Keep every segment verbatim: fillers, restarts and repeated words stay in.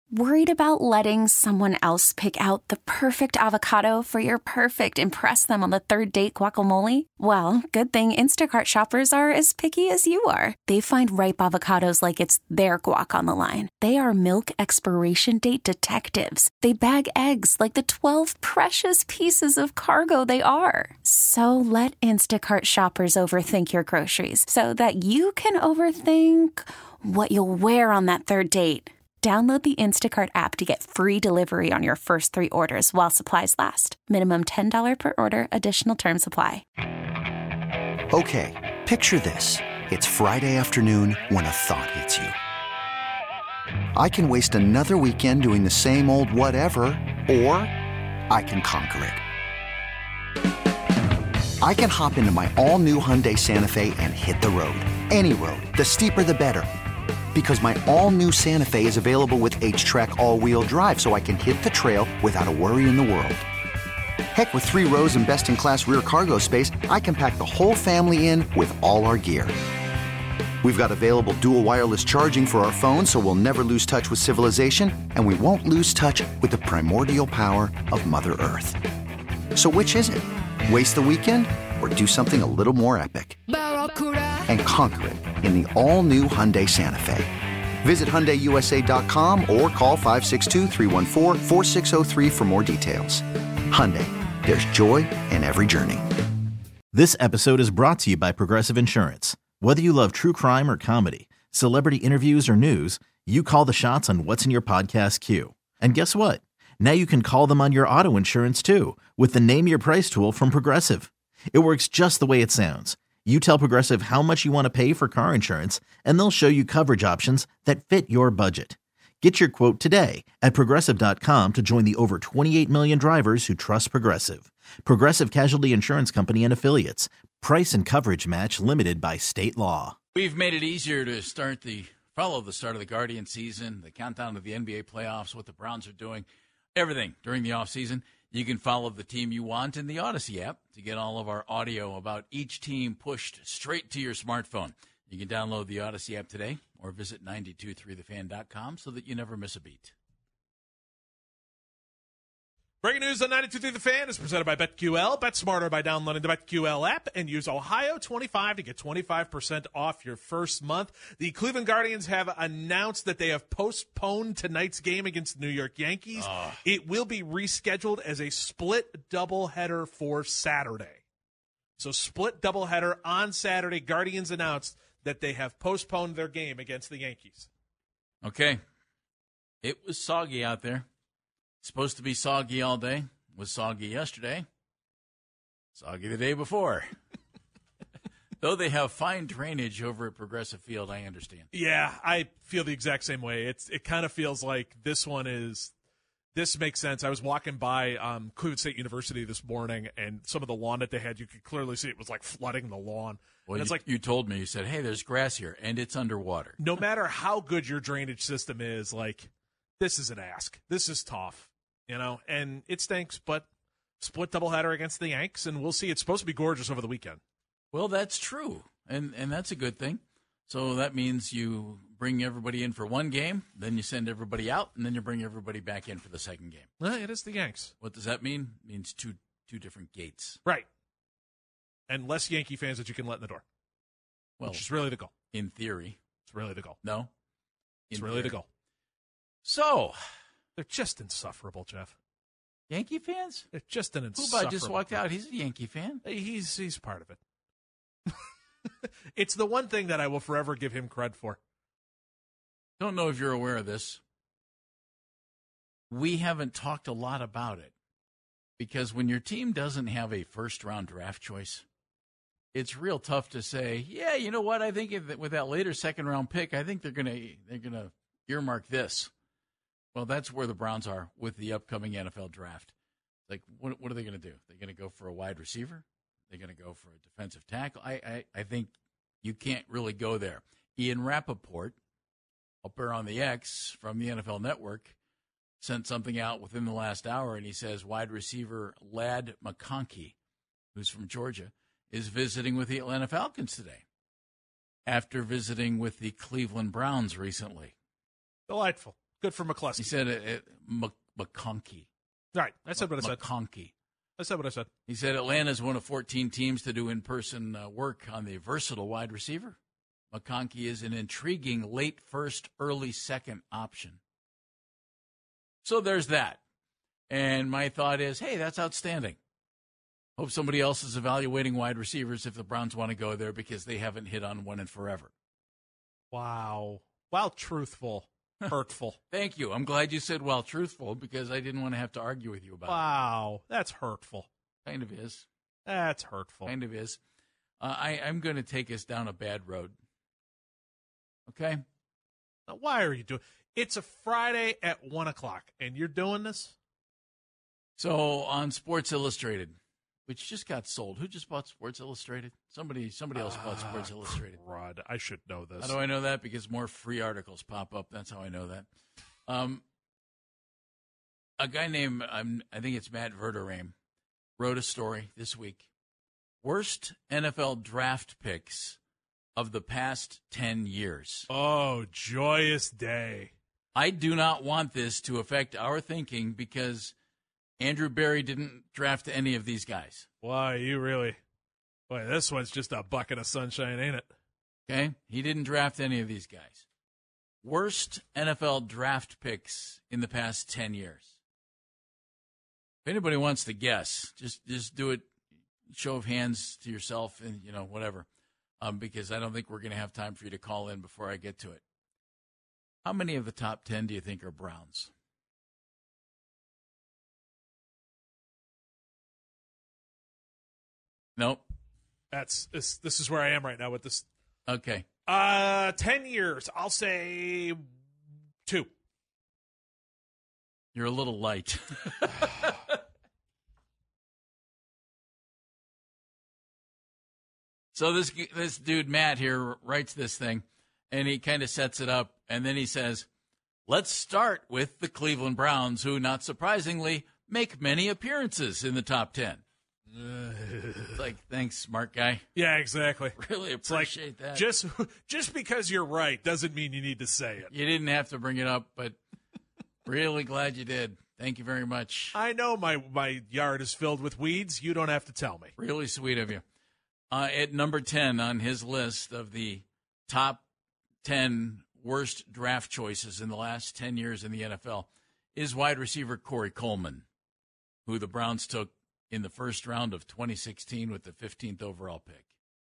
Worried about letting someone else pick out the perfect avocado for your perfect impress them on the third date guacamole? Well, good thing Instacart shoppers are as picky as you are. They find ripe avocados like it's their guac on the line. They are milk expiration date detectives. They bag eggs like the twelve precious pieces of cargo they are. So let Instacart shoppers overthink your groceries so that you can overthink what you'll wear on that third date. Download the Instacart app to get free delivery on your first three orders while supplies last. Minimum ten dollars per order. Additional terms apply. Okay, picture this. It's Friday afternoon when a thought hits you. I can waste another weekend doing the same old whatever, or I can conquer it. I can hop into my all-new Hyundai Santa Fe and hit the road. Any road. The steeper, the better. Because my all-new Santa Fe is available with H-Track all-wheel drive, so I can hit the trail without a worry in the world. Heck, with three rows and best-in-class rear cargo space, I can pack the whole family in with all our gear. We've got available dual wireless charging for our phones, so we'll never lose touch with civilization, and we won't lose touch with the primordial power of Mother Earth. So which is it? Waste the weekend or do something a little more epic? And conquer it in the all-new Hyundai Santa Fe. Visit Hyundai U S A dot com or call five six two, three one four, four six zero three for more details. Hyundai, there's joy in every journey. This episode is brought to you by Progressive Insurance. Whether you love true crime or comedy, celebrity interviews or news, you call the shots on what's in your podcast queue. And guess what? Now you can call them on your auto insurance too with the Name Your Price tool from Progressive. It works just the way it sounds. You tell Progressive how much you want to pay for car insurance, and they'll show you coverage options that fit your budget. Get your quote today at Progressive dot com to join the over twenty-eight million drivers who trust Progressive. Progressive Casualty Insurance Company and Affiliates. Price and coverage match limited by state law. We've made it easier to start the follow the start of the Guardian season, the countdown to the N B A playoffs, what the Browns are doing, everything during the offseason. You can follow the team you want in the Odyssey app to get all of our audio about each team pushed straight to your smartphone. You can download the Odyssey app today or visit nine two three the fan dot com so that you never miss a beat. Breaking news on ninety-two point three The Fan is presented by BetQL. Bet smarter by downloading the BetQL app and use Ohio twenty-five to get twenty-five percent off your first month. The Cleveland Guardians have announced that they have postponed tonight's game against the New York Yankees. Uh. It will be rescheduled as a split doubleheader for Saturday. So split doubleheader on Saturday. Guardians announced that they have postponed their game against the Yankees. Okay. It was soggy out there. Supposed to be soggy all day. Was soggy yesterday. Soggy the day before. Though they have fine drainage over at Progressive Field, I understand. Yeah, I feel the exact same way. It's It kind of feels like this one is – this makes sense. I was walking by um, Cleveland State University this morning, and some of the lawn that they had, you could clearly see it was like flooding the lawn. Well, and it's you, like, you told me. You said, hey, there's grass here, and it's underwater. No matter how good your drainage system is, like, this is an ask. This is tough. You know, and it stinks, but split doubleheader against the Yanks, and we'll see. It's supposed to be gorgeous over the weekend. Well, that's true, and and that's a good thing. So that means you bring everybody in for one game, then you send everybody out, and then you bring everybody back in for the second game. Well, it is the Yanks. What does that mean? It means two two different gates. Right. And less Yankee fans that you can let in the door, well, which is really the goal. In theory. It's really the goal. No? It's In really theory. the goal. So... They're just insufferable, Jeff. Yankee fans? They're just an insufferable. Kuba just walked out. He's a Yankee fan. He's he's part of it. It's the one thing that I will forever give him cred for. Don't know if you're aware of this. We haven't talked a lot about it because when your team doesn't have a first-round draft choice, it's real tough to say, yeah, you know what? I think if, with that later second-round pick, I think they're gonna they're gonna earmark this. Well, that's where the Browns are with the upcoming N F L draft. Like, what, what are they going to do? They're going to go for a wide receiver? They're going to go for a defensive tackle? I, I, I think you can't really go there. Ian Rappaport, up there on the X from the N F L Network, sent something out within the last hour, and he says wide receiver Ladd McConkey, who's from Georgia, is visiting with the Atlanta Falcons today after visiting with the Cleveland Browns recently. Delightful. Good for McCluskey. He said it, it, Mc, McConkey. Right. I said what I said. McConkey. I said what I said. He said Atlanta's one of fourteen teams to do in-person uh, work on the versatile wide receiver. McConkey is an intriguing late first, early second option. So there's that. And my thought is, hey, that's outstanding. Hope somebody else is evaluating wide receivers if the Browns want to go there because they haven't hit on one in forever. Wow. Well, truthful. Hurtful. Thank you. I'm glad you said, well, truthful, because I didn't want to have to argue with you about wow. it. Wow. That's hurtful. Kind of is. That's hurtful. Kind of is. Uh, I, I'm going to take us down a bad road. Okay? Now, why are you doing It's a Friday at one o'clock, and you're doing this? So on Sports Illustrated, which just got sold. Who just bought Sports Illustrated? Somebody somebody else bought Sports ah, Illustrated. Rod, I should know this. How do I know that? Because more free articles pop up. That's how I know that. Um, a guy named, um, I think it's Matt Verderame, wrote a story this week. Worst N F L draft picks of the past ten years. Oh, joyous day. I do not want this to affect our thinking because Andrew Berry didn't draft any of these guys. Why, you really? Boy, this one's just a bucket of sunshine, ain't it? Okay? He didn't draft any of these guys. Worst N F L draft picks in the past ten years. If anybody wants to guess, just just do it, show of hands to yourself and, you know, whatever, um, because I don't think we're going to have time for you to call in before I get to it. How many of the top ten do you think are Browns? Nope. That's this. This is where I am right now with this. Okay. Uh, ten years. I'll say two. You're a little light. So this this dude Matt here writes this thing, and he kind of sets it up, and then he says, "Let's start with the Cleveland Browns, who, not surprisingly, make many appearances in the top ten." It's like, thanks, smart guy. Yeah, exactly. Really appreciate like, that. Just just because you're right doesn't mean you need to say it. You didn't have to bring it up, but really glad you did. Thank you very much. I know my, my yard is filled with weeds. You don't have to tell me. Really sweet of you. Uh, at number ten on his list of the top ten worst draft choices in the last ten years in the N F L is wide receiver Corey Coleman, who the Browns took in the first round of twenty sixteen with the fifteenth overall pick.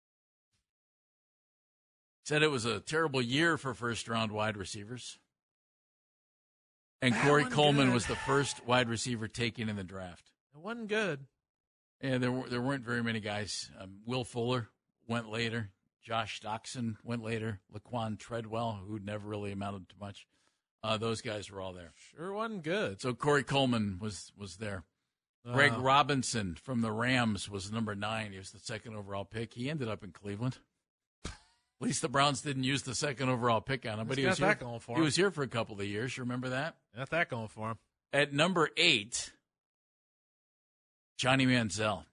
Said it was a terrible year for first-round wide receivers. And That Corey wasn't Coleman good. was the first wide receiver taken in the draft. It wasn't good. Yeah, there, were, there weren't very many guys. Um, Will Fuller went later. Josh Doxson went later. Laquan Treadwell, who never really amounted to much. Uh, those guys were all there. Sure wasn't good. So Corey Coleman was, was there. Greg Uh, Robinson from the Rams was number nine. He was the second overall pick. He ended up in Cleveland. At least the Browns didn't use the second overall pick on him. But He's he was, got here, that going for he him. was here for a couple of years. You remember that? Got that going for him. At number eight, Johnny Manziel.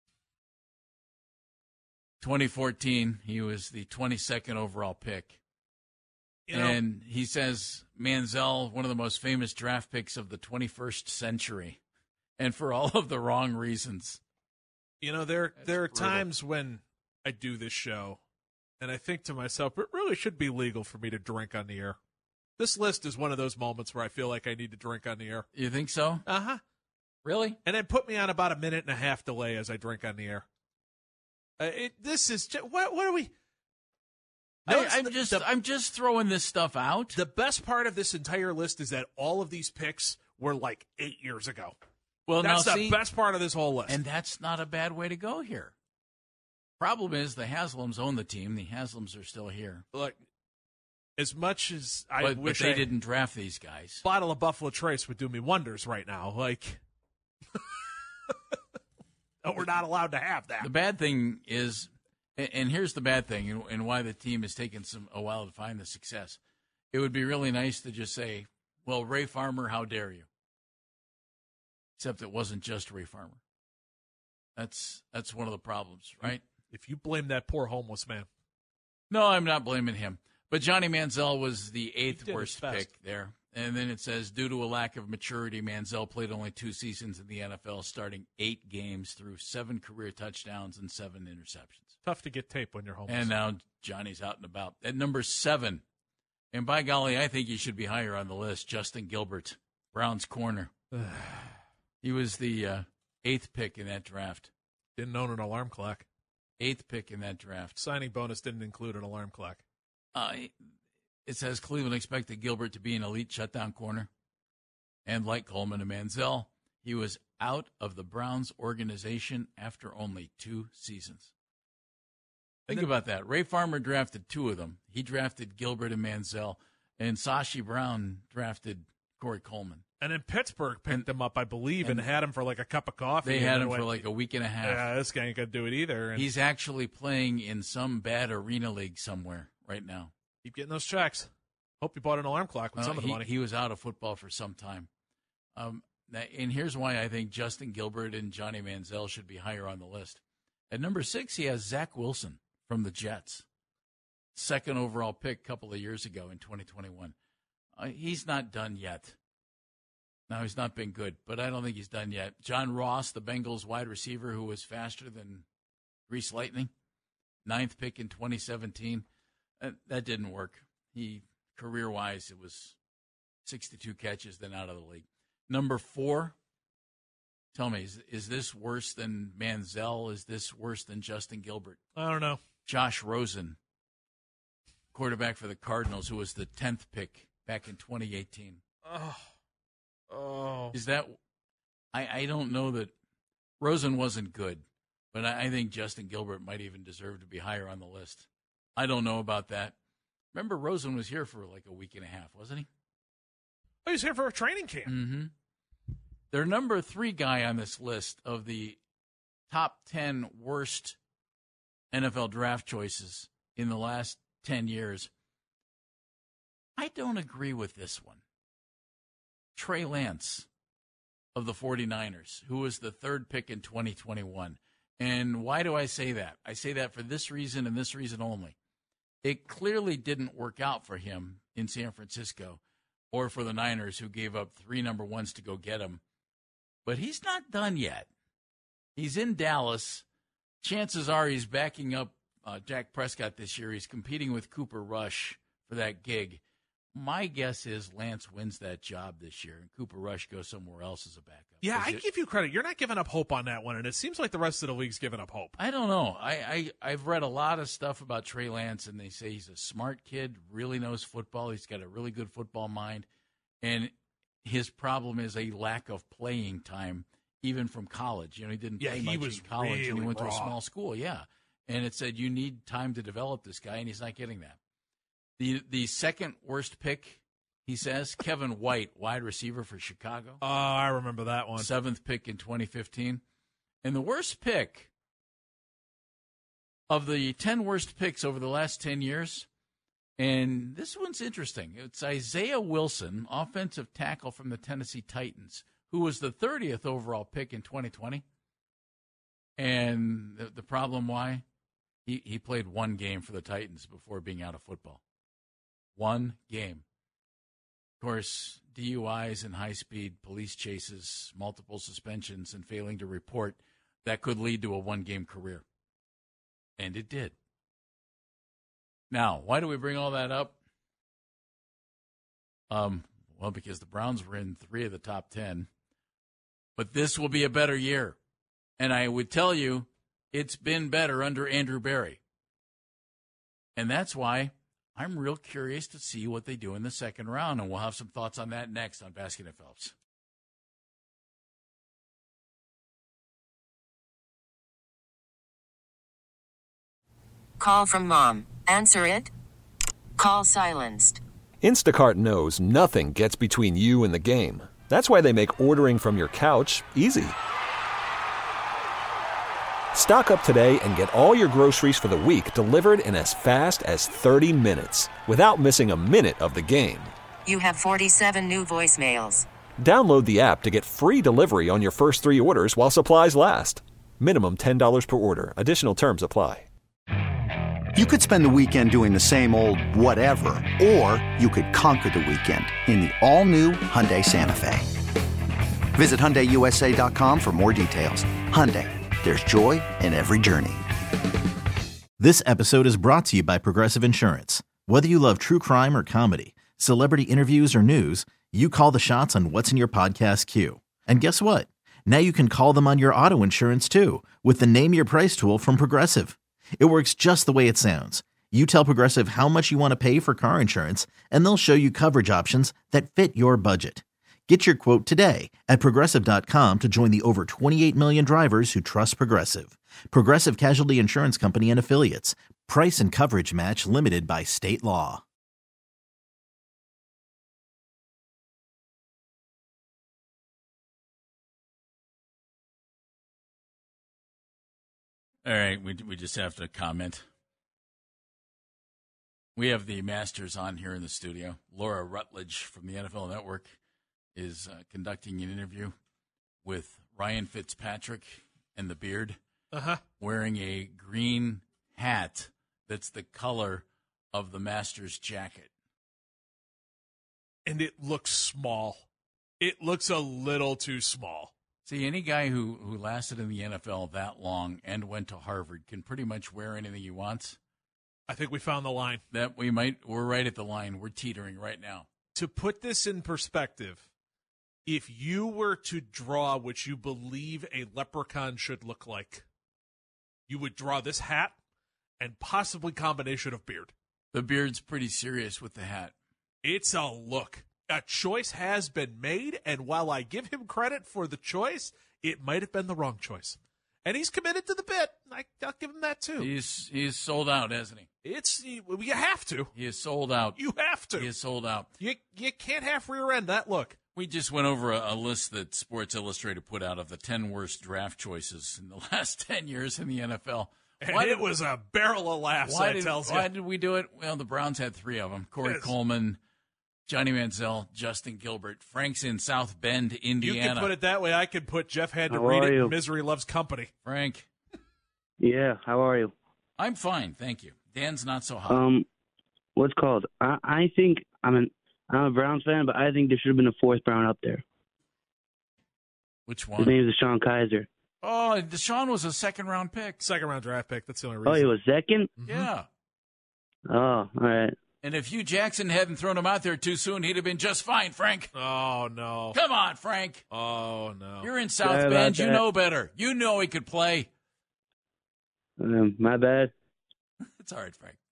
twenty fourteen, he was the twenty-second overall pick. You know, And he says Manziel, one of the most famous draft picks of the twenty-first century, and for all of the wrong reasons. you know there That's there are brutal. times when I do this show, and I think to myself, it really should be legal for me to drink on the air. This list is one of those moments where I feel like I need to drink on the air. You think so? Uh-huh. Really? And then put me on about a minute and a half delay as I drink on the air. Uh, it, this is just, what, what are we? I, Notice I'm the- just the, I'm just throwing this stuff out. the best part of this entire list is that all of these picks were like eight years ago. Well, That's now the see, best part of this whole list. and that's not a bad way to go here. Problem is the Haslams own the team. The Haslams are still here, Look, as much as I but, wish but they I, didn't draft these guys. a bottle of Buffalo Trace would do me wonders right now. Like, oh, we're not allowed to have that. The bad thing is, and and here's the bad thing, and, and why the team has taken some a while to find the success. It would be really nice to just say, "Well, Ray Farmer, how dare you?" Except it wasn't just Ray Farmer. That's that's one of the problems, right? If you blame that poor homeless man, No, I'm not blaming him. But Johnny Manziel was the eighth did his worst best. pick there. And then it says, due to a lack of maturity, Manziel played only two seasons in the N F L, starting eight games through seven career touchdowns and seven interceptions. Tough to get tape when you're homeless. And now Johnny's out and about. At number seven, and by golly, I think he should be higher on the list, Justin Gilbert, Browns corner. He was the uh, eighth pick in that draft. Didn't own an alarm clock. Eighth pick in that draft. Signing bonus didn't include an alarm clock. Uh, it says Cleveland expected Gilbert to be an elite shutdown corner. And like Coleman and Manziel, he was out of the Browns organization after only two seasons. Think then, about that. Ray Farmer drafted two of them. He drafted Gilbert and Manziel, and Sashi Brown drafted Corey Coleman. And then Pittsburgh picked and, him up, I believe, and, and had him for like a cup of coffee. They had him for like a week and a half. Yeah, this guy ain't going to do it either. And he's actually playing in some bad arena league somewhere right now. Keep getting those checks. Hope you bought an alarm clock with uh, some of the he, money. He was out of football for some time. Um, and here's why I think Justin Gilbert and Johnny Manziel should be higher on the list. At number six, he has Zach Wilson from the Jets. Second overall pick a couple of years ago in twenty twenty-one. Uh, he's not done yet. No, he's not been good, but I don't think he's done yet. John Ross, the Bengals wide receiver who was faster than Grease Lightning, ninth pick in twenty seventeen. Uh, that didn't work. He, career-wise, it was sixty-two catches, then out of the league. Number four, tell me, is, is this worse than Manziel? Is this worse than Justin Gilbert? I don't know. Josh Rosen, quarterback for the Cardinals, who was the tenth pick back in twenty eighteen. Oh. Oh. Is that – I I don't know that – Rosen wasn't good, but I, I think Justin Gilbert might even deserve to be higher on the list. I don't know about that. Remember, Rosen was here for like a week and a half, wasn't he? Oh, he was here for a training camp. Mm-hmm. Their number three guy on this list of the top ten worst N F L draft choices in the last ten years, I don't agree with this one. Trey Lance of the 49ers, who was the third pick in twenty twenty-one. And why do I say that? I say that for this reason and this reason only. It clearly didn't work out for him in San Francisco or for the Niners, who gave up three number ones to go get him. But he's not done yet. He's in Dallas. Chances are he's backing up uh, Dak Prescott this year. He's competing with Cooper Rush for that gig. My guess is Lance wins that job this year, and Cooper Rush goes somewhere else as a backup. Yeah, I it, give you credit. You're not giving up hope on that one, and it seems like the rest of the league's giving up hope. I don't know. I, I, I've read a lot of stuff about Trey Lance, and they say he's a smart kid, really knows football. He's got a really good football mind, and his problem is a lack of playing time, even from college. You know, he didn't yeah, play he much was in college, really and he went raw. to a small school. Yeah, and it said you need time to develop this guy, and he's not getting that. The The second worst pick, he says, Kevin White, wide receiver for Chicago. Oh, I remember that one. Seventh pick in twenty fifteen. And the worst pick of the ten worst picks over the last ten years, and this one's interesting. It's Isaiah Wilson, offensive tackle from the Tennessee Titans, who was the thirtieth overall pick in twenty twenty. And the, the problem why? He, he played one game for the Titans before being out of football. One game. Of course, D U Is and high-speed police chases, multiple suspensions, and failing to report, that could lead to a one-game career. And it did. Now, why do we bring all that up? Um, well, because the Browns were in three of the top ten. But this will be a better year. And I would tell you, it's been better under Andrew Berry. And that's why I'm real curious to see what they do in the second round, and we'll have some thoughts on that next on Baskin and Phelps. Call from mom. Answer it. Call silenced. Instacart knows nothing gets between you and the game. That's why they make ordering from your couch easy. Stock up today and get all your groceries for the week delivered in as fast as thirty minutes without missing a minute of the game. You have forty-seven new voicemails. Download the app to get free delivery on your first three orders while supplies last. Minimum ten dollars per order. Additional terms apply. You could spend the weekend doing the same old whatever, or you could conquer the weekend in the all-new Hyundai Santa Fe. Visit Hyundai U S A dot com for more details. Hyundai, there's joy in every journey. This episode is brought to you by Progressive Insurance. Whether you love true crime or comedy, celebrity interviews or news, you call the shots on what's in your podcast queue. And guess what? Now you can call them on your auto insurance too with the Name Your Price tool from Progressive. It works just the way it sounds. You tell Progressive how much you want to pay for car insurance, and they'll show you coverage options that fit your budget. Get your quote today at Progressive dot com to join the over twenty-eight million drivers who trust Progressive. Progressive Casualty Insurance Company and Affiliates. Price and coverage match limited by state law. All right, we we just have to comment. We have the Masters on here in the studio. Laura Rutledge from the N F L Network is uh, conducting an interview with Ryan Fitzpatrick and the Beard, uh-huh. wearing a green hat that's the color of the Masters jacket. And it looks small. It looks a little too small. See, any guy who, who lasted in the N F L that long and went to Harvard can pretty much wear anything he wants. I think we found the line. That we might, we're right at the line. We're teetering right now. To put this in perspective, if you were to draw what you believe a leprechaun should look like, you would draw this hat and possibly combination of beard. The beard's pretty serious with the hat. It's a look. A choice has been made, and while I give him credit for the choice, it might have been the wrong choice. And he's committed to the bit. I, I'll give him that, too. He's he's sold out, hasn't he? It's You have to. He is sold out. You have to. He is sold out. You, you can't half rear end that look. We just went over a, a list that Sports Illustrated put out of the ten worst draft choices in the last ten years in the N F L. And why it did, was a barrel of laughs, why that did, tells you. Why did we do it? Well, the Browns had three of them. Corey yes. Coleman, Johnny Manziel, Justin Gilbert. Frank's in South Bend, Indiana. You can put it that way. I could put Jeff had to how read it. You? Misery Loves Company. Frank. Yeah, how are you? I'm fine, thank you. Dan's not so hot. Um, what's called? I, I think I'm an I'm a Browns fan, but I think there should have been a fourth Brown up there. Which one? His name is DeShone Kizer. Oh, Deshaun was a second round pick. Second round draft pick. That's the only reason. Oh, he was second? Mm-hmm. Yeah. Oh, all right. And if Hugh Jackson hadn't thrown him out there too soon, he'd have been just fine, Frank. Oh, no. Come on, Frank. Oh, no. You're in South Sorry Bend. You know better. You know he could play. Um, my bad. It's all right, Frank.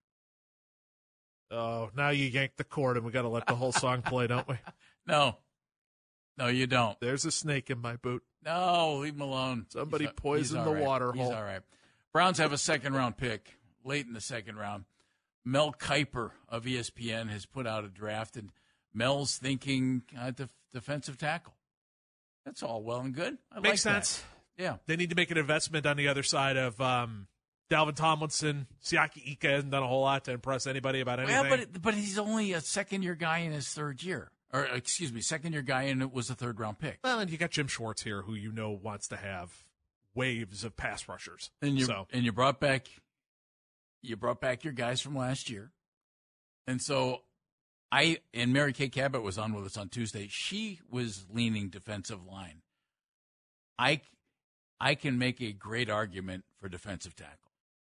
Oh, now you yanked the cord, and we got to let the whole song play, don't we? No. No, you don't. There's a snake in my boot. No, leave him alone. Somebody he's, poisoned he's the right. water he's hole. He's all right. Browns have a second-round pick, late in the second round. Mel Kiper of E S P N has put out a draft, and Mel's thinking uh, def- defensive tackle. That's all well and good. I Makes like sense. That. Yeah. They need to make an investment on the other side of um, Dalvin Tomlinson. Siaki Ika hasn't done a whole lot to impress anybody about anything. Yeah, but but he's only a second-year guy in his third year. Or, excuse me, second-year guy, and it was a third-round pick. Well, and you got Jim Schwartz here, who you know wants to have waves of pass rushers. And you so. and you brought back you brought back your guys from last year. And so I and Mary Kay Cabot was on with us on Tuesday. She was leaning defensive line. I I can make a great argument for defensive tackle.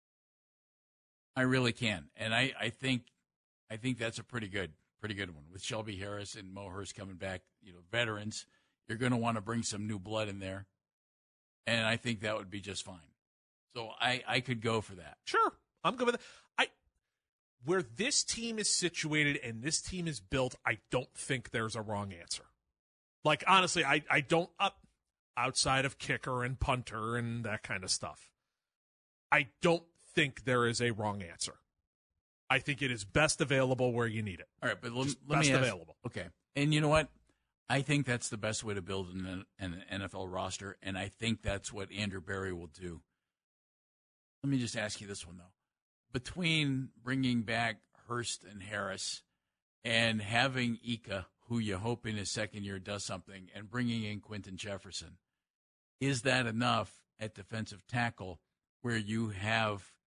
I really can. And I, I think I think that's a pretty good pretty good one. With Shelby Harris and Mo Hurst coming back, you know, veterans, you're going to want to bring some new blood in there. And I think that would be just fine. So I, I could go for that. Sure. I'm good with it. I, where this team is situated and this team is built, I don't think there's a wrong answer. Like, honestly, I, I don't, uh, outside of kicker and punter and that kind of stuff, I don't think there is a wrong answer. I think it is best available where you need it. All right, but let, let best me ask, available. Okay. And you know what? I think that's the best way to build an, an N F L roster, and I think that's what Andrew Berry will do. Let me just ask you this one, though. Between bringing back Hurst and Harris and having Ika, who you hope in his second year does something, and bringing in Quentin Jefferson, is that enough at defensive tackle where you have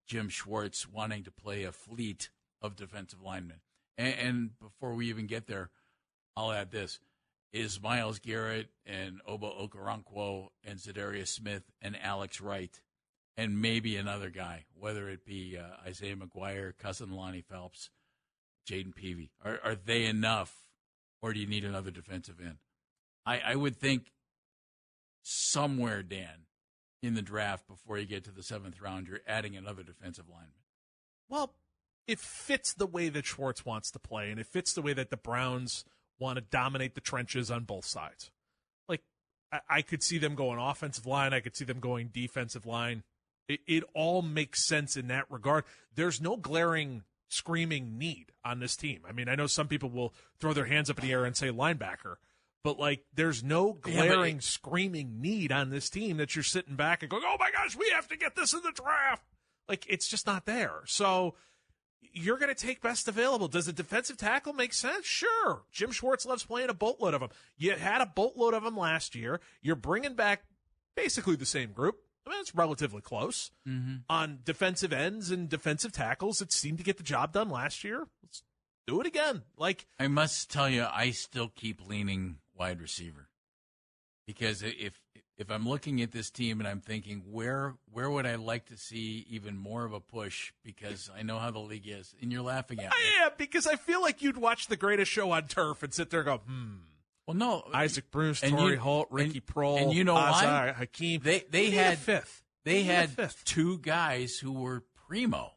Jim Schwartz wanting to play a fleet of defensive linemen. And, and before we even get there, I'll add this. Is Myles Garrett and Oba Okoronkwo and Zadarius Smith and Alex Wright and maybe another guy, whether it be uh, Isaiah McGuire, cousin Lonnie Phelps, Jaden Peavy, are, are they enough, or do you need another defensive end? I, I would think somewhere, Dan, in the draft before you get to the seventh round, you're adding another defensive lineman. Well, it fits the way that Schwartz wants to play, and it fits the way that the Browns want to dominate the trenches on both sides. Like, I, I could see them going offensive line. I could see them going defensive line. It, it all makes sense in that regard. There's no glaring, screaming need on this team. I mean, I know some people will throw their hands up in the air and say linebacker, but, like, there's no glaring, yeah, it, screaming need on this team that you're sitting back and going, oh, my gosh, we have to get this in the draft. Like, it's just not there. So you're going to take best available. Does a defensive tackle make sense? Sure. Jim Schwartz loves playing a boatload of them. You had a boatload of them last year. You're bringing back basically the same group. I mean, it's relatively close. Mm-hmm. On defensive ends and defensive tackles, it seemed to get the job done last year. Let's do it again. Like, I must tell you, I still keep leaning wide receiver, because if if I'm looking at this team and I'm thinking, where where would I like to see even more of a push, because I know how the league is, and you're laughing at me. I am, because I feel like you'd watch The Greatest Show on Turf and sit there and go, hmm. Well, no. Isaac Bruce, Torrey Holt, Ricky and, Prohl, and you know Azar, why? Hakeem. They they they had fifth. They, they had fifth. two guys who were primo.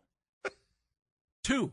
Two.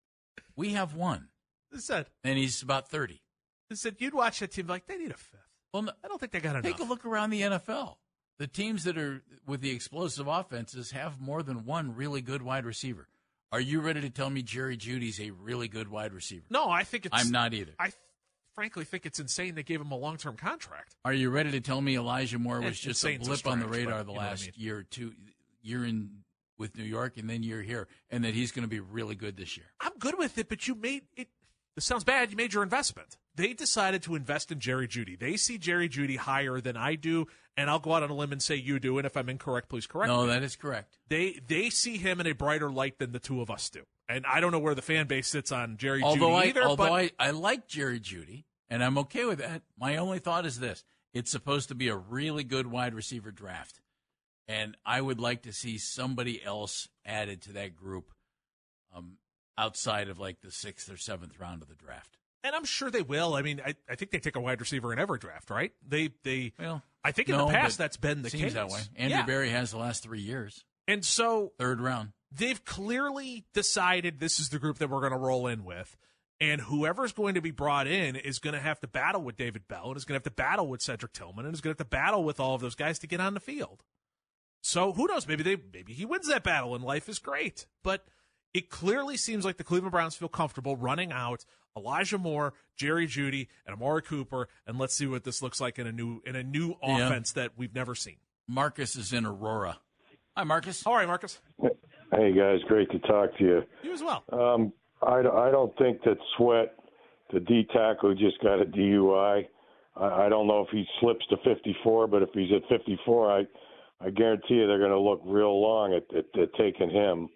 We have one. They said, and he's about thirty. They said you'd watch that team like they need a fifth. Well, no, I don't think they got enough. Take a look around the N F L. The teams that are with the explosive offenses have more than one really good wide receiver. Are you ready to tell me Jerry Jeudy's a really good wide receiver? No, I think it's. I'm not either. I frankly think it's insane they gave him a long-term contract. Are you ready to tell me Elijah Moore was it's just a blip a on the radar but, the you last I mean. year or two, year in with New York, and then you're here, and that he's going to be really good this year? I'm good with it, but you made it. This sounds bad. You made your investment. They decided to invest in Jerry Jeudy. They see Jerry Jeudy higher than I do, and I'll go out on a limb and say you do, and if I'm incorrect, please correct no, me. No, that is correct. They they see him in a brighter light than the two of us do. And I don't know where the fan base sits on Jerry although Jeudy I, either. Although but I, I like Jerry Jeudy, and I'm okay with that. My only thought is this. It's supposed to be a really good wide receiver draft, and I would like to see somebody else added to that group um, outside of like the sixth or seventh round of the draft. And I'm sure they will. I mean, I, I think they take a wide receiver in every draft, right? They they. Well, I think in no, the past that's been the seems case. that way. Andrew yeah. Berry has the last three years. And so third round. They've clearly decided this is the group that we're going to roll in with. And whoever's going to be brought in is going to have to battle with David Bell and is going to have to battle with Cedric Tillman and is going to have to battle with all of those guys to get on the field. So who knows? Maybe they maybe he wins that battle and life is great. But it clearly seems like the Cleveland Browns feel comfortable running out Elijah Moore, Jerry Jeudy, and Amari Cooper, and let's see what this looks like in a new in a new yeah. offense that we've never seen. Marcus is in Aurora. Hi, Marcus. All right, Marcus. Hey, guys. Great to talk to you. You as well. Um, I, I don't think that Sweat, the D tackle, just got a D U I. I, I don't know if he slips to fifty-four, but if he's at fifty-four, I, I guarantee you they're going to look real long at, at, at taking him.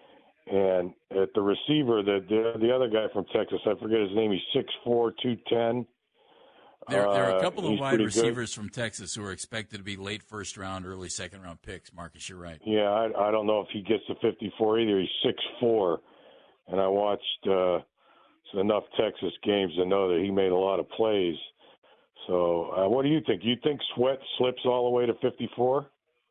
And at the receiver, the, the the other guy from Texas, I forget his name. He's six four, two ten. There, there are a couple uh, of wide receivers good. from Texas who are expected to be late first round, early second round picks. Marcus, you're right. Yeah, I, I don't know if he gets to fifty-four either. He's six four, and I watched uh, enough Texas games to know that he made a lot of plays. So, uh, what do you think? You think Sweat slips all the way to fifty-four?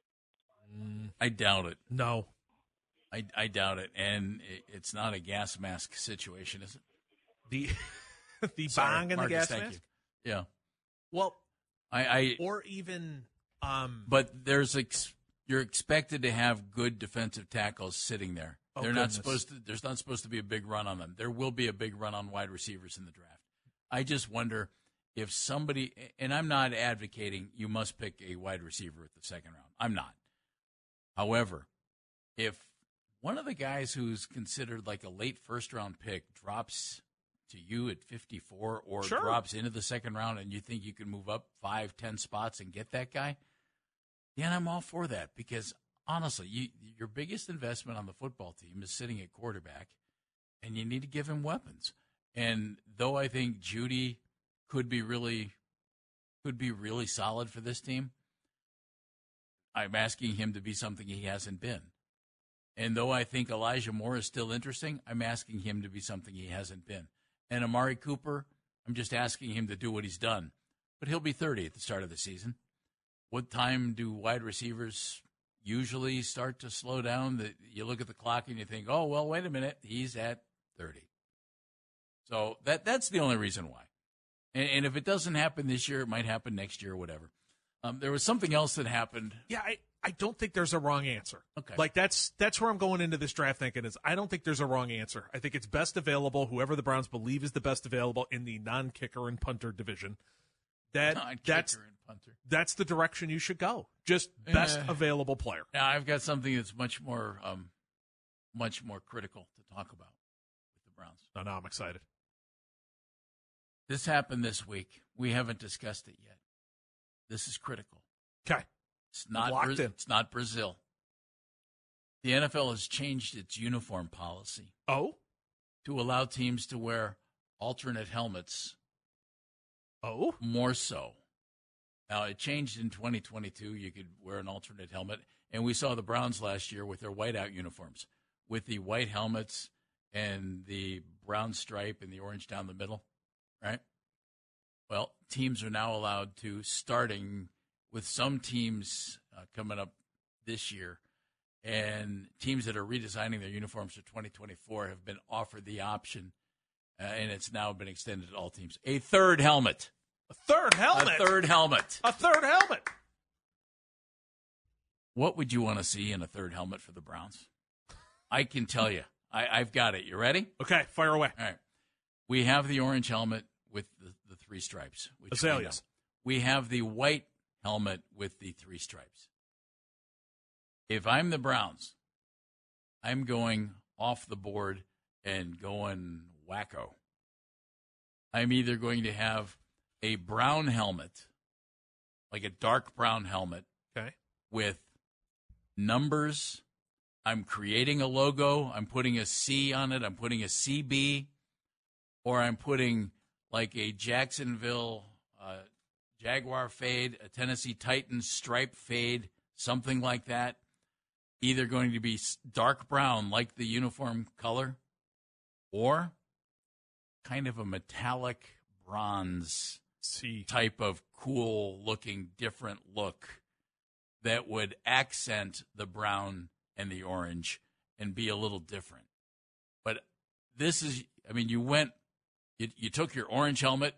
I doubt it. No. I, I doubt it, and it, it's not a gas mask situation, is it? The the Sorry, bong and Marcus, the gas thank mask? You. Yeah. Well, I, I or even um, but there's ex, you're expected to have good defensive tackles sitting there. Oh, They're goodness. not supposed to. There's not supposed to be a big run on them. There will be a big run on wide receivers in the draft. I just wonder if somebody, and I'm not advocating you must pick a wide receiver at the second round. I'm not. However, if one of the guys who's considered like a late first-round pick drops to you at fifty-four or sure. drops into the second round and you think you can move up five, ten spots and get that guy, yeah, I'm all for that because honestly, you, your biggest investment on the football team is sitting at quarterback, and you need to give him weapons. And though I think Jeudy could be really could be really solid for this team, I'm asking him to be something he hasn't been. And though I think Elijah Moore is still interesting, I'm asking him to be something he hasn't been. And Amari Cooper, I'm just asking him to do what he's done. But he'll be thirty at the start of the season. What time do wide receivers usually start to slow down? That you look at the clock and you think, oh, well, wait a minute, he's at thirty. So that that's the only reason why. And, and if it doesn't happen this year, it might happen next year or whatever. Um, there was something else that happened. Yeah, I, I don't think there's a wrong answer. Okay. Like, that's that's where I'm going into this draft thinking is I don't think there's a wrong answer. I think it's best available, whoever the Browns believe is the best available in the non-kicker and punter division. That Non-kicker that's, and punter. That's the direction you should go. Just best Uh, available player. Now, I've got something that's much more um, much more critical to talk about with the Browns. Now, now I'm excited. This happened this week. We haven't discussed it yet. This is critical. Okay. It's not Locked Bra- in. It's not Brazil. The N F L has changed its uniform policy Oh? to allow teams to wear alternate helmets Oh? more so. Now, it changed in twenty twenty-two. You could wear an alternate helmet. And we saw the Browns last year with their whiteout uniforms, with the white helmets and the brown stripe and the orange down the middle, right? Well, teams are now allowed to, starting with some teams uh, coming up this year, and teams that are redesigning their uniforms for twenty twenty-four have been offered the option, uh, and it's now been extended to all teams, a third helmet. A third helmet? A third helmet. A third helmet. What would you want to see in a third helmet for the Browns? I can tell you. I, I've got it. You ready? Okay, fire away. All right. We have the orange helmet with the, the three stripes. Which Azaleas. We, we have the white helmet with the three stripes. If I'm the Browns, I'm going off the board and going wacko. I'm either going to have a brown helmet, like a dark brown helmet, okay, with numbers. I'm creating a logo. I'm putting a C on it. I'm putting a C B, or I'm putting like a Jacksonville uh, Jaguar fade, a Tennessee Titans stripe fade, something like that. Either going to be dark brown like the uniform color, or kind of a metallic bronze See. type of cool-looking, different look that would accent the brown and the orange and be a little different. But this is, I mean, you went, you, you took your orange helmet,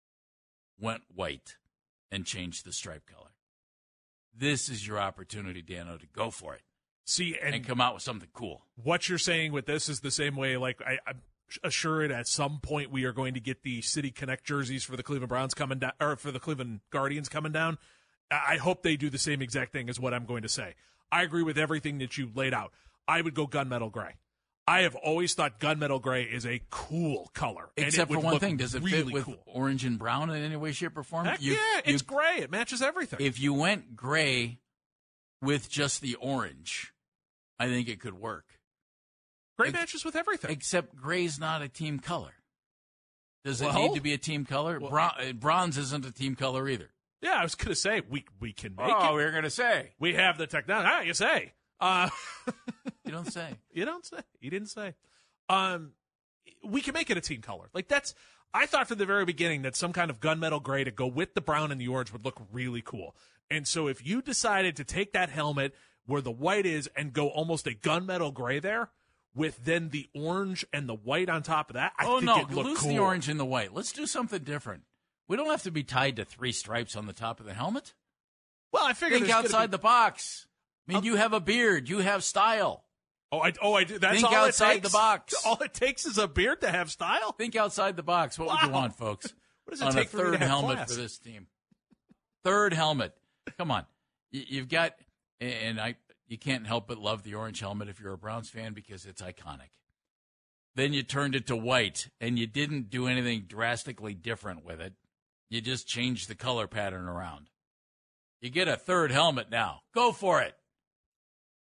went white, and changed the stripe color. This is your opportunity, Dano, to go for it. See, and, and come out with something cool. What you're saying with this is the same way, like, I, I'm assured at some point we are going to get the City Connect jerseys for the Cleveland Browns coming down, or for the Cleveland Guardians coming down. I hope they do the same exact thing as what I'm going to say. I agree with everything that you laid out. I would go gunmetal gray. I have always thought gunmetal gray is a cool color. Except and it for would one look thing. Does it really fit with cool. orange and brown in any way, shape, or form? Heck You- yeah, it's you- gray. It matches everything. If you went gray with just the orange, I think it could work. Gray Ex- matches with everything. Except gray's not a team color. Does it Well, need to be a team color? well- Bron- bronze isn't a team color either. Yeah, I was going to say, we we can make Oh, it. we were going to say. We have the technology. Ah, you say. Uh, You don't say. you don't say. You didn't say. Um, we can make it a team color. Like, that's, I thought from the very beginning that some kind of gunmetal gray to go with the brown and the orange would look really cool. And so if you decided to take that helmet where the white is and go almost a gunmetal gray there, with then the orange and the white on top of that, I oh, think no. it'd look Lose cool. the orange and the white. Let's do something different. We don't have to be tied to three stripes on the top of the helmet. Well, I figured Think there's gonna outside be- the box. I mean, Um, you have a beard. You have style. Oh, I, oh, I do. That's Think all outside it takes? the box. All it takes is a beard to have style? Think outside the box. What would you Wow. want, folks? What does it on take a for me to third have helmet class? for this team? Third helmet. Come on. You- You've got, and I, you can't help but love the orange helmet if you're a Browns fan because it's iconic. Then you turned it to white, and you didn't do anything drastically different with it. You just changed the color pattern around. You get a third helmet now. Go for it.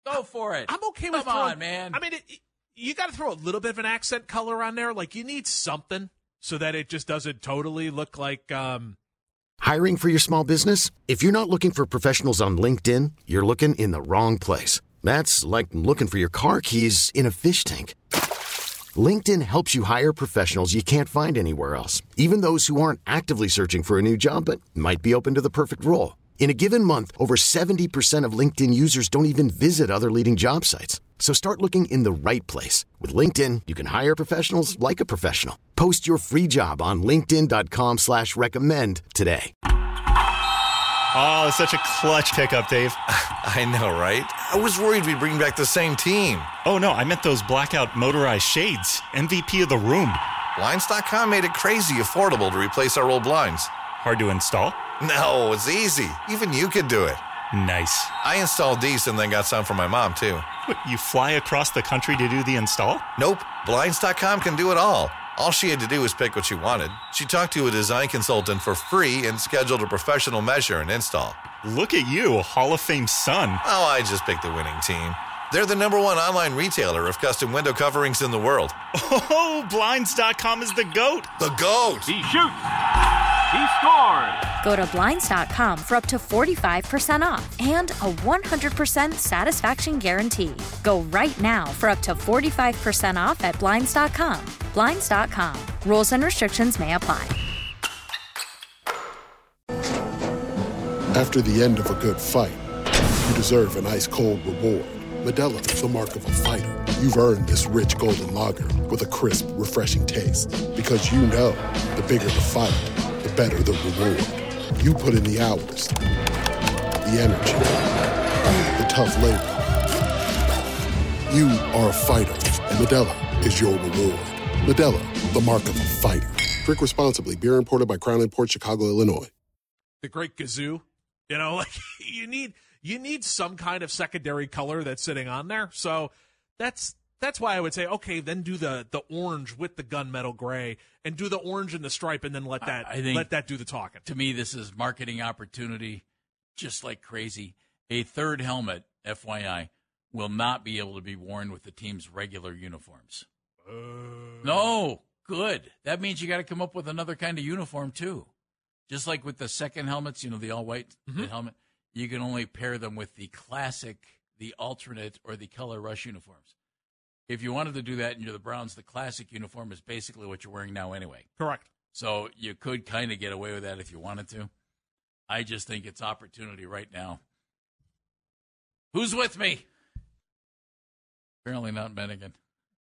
Go for it. I'm okay with Come throwing, on, man. I mean, it, you got to throw a little bit of an accent color on there. Like, you need something so that it just doesn't totally look like. Um... Hiring for your small business? If you're not looking for professionals on LinkedIn, you're looking in the wrong place. That's like looking for your car keys in a fish tank. LinkedIn helps you hire professionals you can't find anywhere else, even those who aren't actively searching for a new job but might be open to the perfect role. In a given month, over seventy percent of LinkedIn users don't even visit other leading job sites. So start looking in the right place. With LinkedIn, you can hire professionals like a professional. Post your free job on linkedin dot com slash recommend today. Oh, such a clutch pickup, Dave. I know, right? I was worried we'd bring back the same team. Oh, no, I meant those blackout motorized shades. M V P of the room. Blinds dot com made it crazy affordable to replace our old blinds. Hard to install? No, it's easy. Even you could do it. Nice. I installed these and then got some for my mom, too. What, you fly across the country to do the install? Nope. Blinds dot com can do it all. All she had to do was pick what she wanted. She talked to a design consultant for free and scheduled a professional measure and install. Look at you, a Hall of Fame son. Oh, I just picked the winning team. They're the number one online retailer of custom window coverings in the world. Oh, Blinds dot com is the GOAT. The GOAT. He shoots. He scores. Go to Blinds dot com for up to forty-five percent off and a one hundred percent satisfaction guarantee. Go right now for up to forty-five percent off at Blinds dot com. Blinds dot com. Rules and restrictions may apply. After the end of a good fight, you deserve an ice-cold reward. Modelo is the mark of a fighter. You've earned this rich golden lager with a crisp, refreshing taste. Because you know, the bigger the fight, the better the reward. You put in the hours, the energy, the tough labor. You are a fighter, and Modelo is your reward. Modelo, the mark of a fighter. Drink responsibly. Beer imported by Crown Imports, Chicago, Illinois. The great Gazoo. You know, like you need you need some kind of secondary color that's sitting on there. So that's that's why I would say, okay, then do the the orange with the gunmetal gray and do the orange and the stripe and then let that I think, let that do the talking. To me, this is marketing opportunity just like crazy. A third helmet, F Y I, will not be able to be worn with the team's regular uniforms. Uh, no, good. That means you got to come up with another kind of uniform too. Just like with the second helmets, you know, the all-white mm-hmm. helmet, you can only pair them with the classic, the alternate, or the color rush uniforms. If you wanted to do that and you're the Browns, the classic uniform is basically what you're wearing now anyway. Correct. So you could kind of get away with that if you wanted to. I just think it's opportunity right now. Who's with me? Apparently not Bennigan.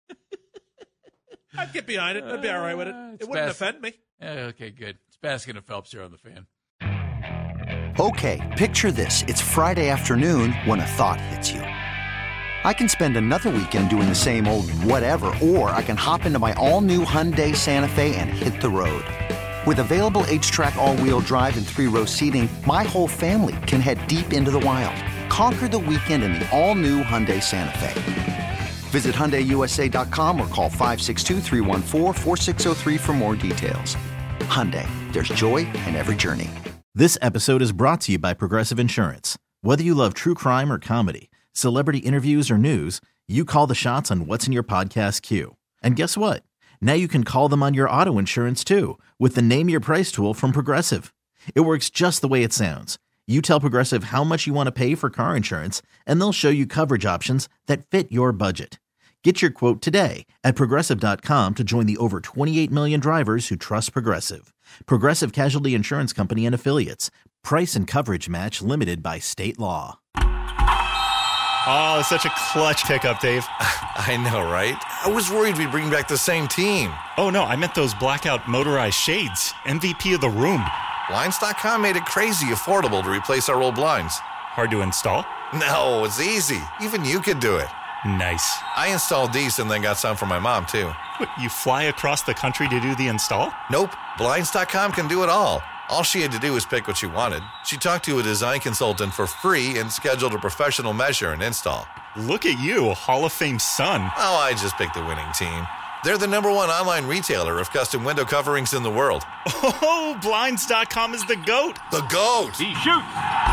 I'd get behind it. I'd be all right with it. Uh, it wouldn't Bas- offend me. Yeah, okay, good. It's Baskin and Phelps here on The Fan. Okay, picture this. It's Friday afternoon when a thought hits you. I can spend another weekend doing the same old whatever, or I can hop into my all-new Hyundai Santa Fe and hit the road. With available H-Track all-wheel drive and three-row seating, my whole family can head deep into the wild. Conquer the weekend in the all-new Hyundai Santa Fe. Visit Hyundai U S A dot com or call five six two, three one four, four six zero three for more details. Hyundai, there's joy in every journey. This episode is brought to you by Progressive Insurance. Whether you love true crime or comedy, celebrity interviews or news, you call the shots on what's in your podcast queue. And guess what? Now you can call them on your auto insurance too with the Name Your Price tool from Progressive. It works just the way it sounds. You tell Progressive how much you want to pay for car insurance, and they'll show you coverage options that fit your budget. Get your quote today at Progressive dot com to join the over twenty-eight million drivers who trust Progressive. Progressive Casualty Insurance Company and Affiliates. Price and coverage match limited by state law. Oh, such a clutch pickup, Dave. I know, right? I was worried we'd bring back the same team. Oh, no, I meant those blackout motorized shades. M V P of the room. Blinds dot com made it crazy affordable to replace our old blinds. Hard to install? No, it's easy. Even you could do it. Nice. I installed these and then got some for my mom, too. What, you fly across the country to do the install? Nope. Blinds dot com can do it all. All she had to do was pick what she wanted. She talked to a design consultant for free and scheduled a professional measure and install. Look at you, a Hall of Fame son. Oh, I just picked the winning team. They're the number one online retailer of custom window coverings in the world. Oh, Blinds dot com is the GOAT. The GOAT. He shoots.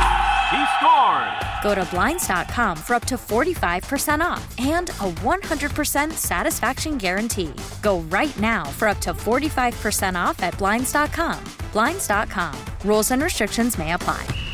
He scored! Go to Blinds dot com for up to forty-five percent off and a one hundred percent satisfaction guarantee. Go right now for up to forty-five percent off at Blinds dot com. Blinds dot com. Rules and restrictions may apply.